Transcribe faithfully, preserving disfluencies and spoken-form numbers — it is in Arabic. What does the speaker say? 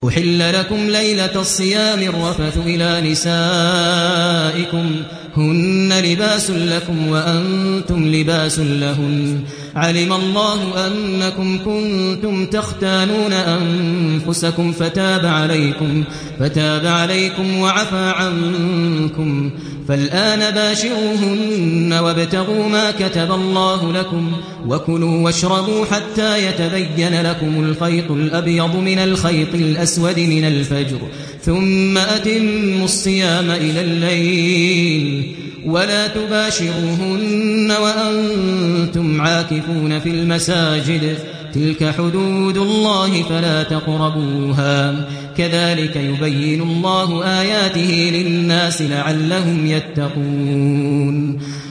أحل لكم ليلة الصيام الرفث إلى نسائكم هن لباس لكم وأنتم لباس لهن علم الله أنكم كنتم تختانون أنفسكم فتاب عليكم فتاب عليكم وعفى عنكم فالآن باشروهن وابتغوا ما كتب الله لكم وكلوا واشربوا حتى يتبين لكم الخيط الأبيض من الخيط الأسود من الفجر ثم أتموا الصيام إلى الليل ولا تباشروهن وأنتم عاكفون في المساجد تلك حدود الله فلا تقربوها كذلك يبين الله آياته للناس لعلهم يتقون